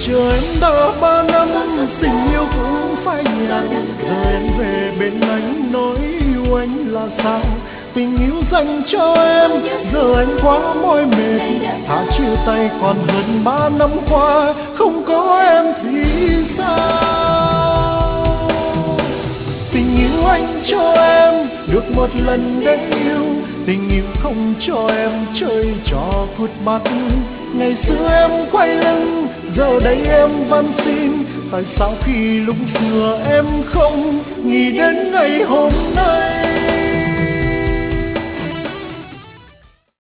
Chờ em đã 3 năm, tình yêu cũng phai nhạt. Giờ em về bên anh nói yêu anh là sao? Tình yêu dành cho em, giờ anh quá mỏi mệt. Thà chia tay còn hơn 3 năm qua, không có em thì sao? Tình yêu anh cho em được một lần để yêu, tình yêu không cho em chơi trò cút mắt. Ngày xưa em quay lưng, giờ đây em van xin. Tại sao khi lúc xưa em không nghĩ đến ngày hôm nay?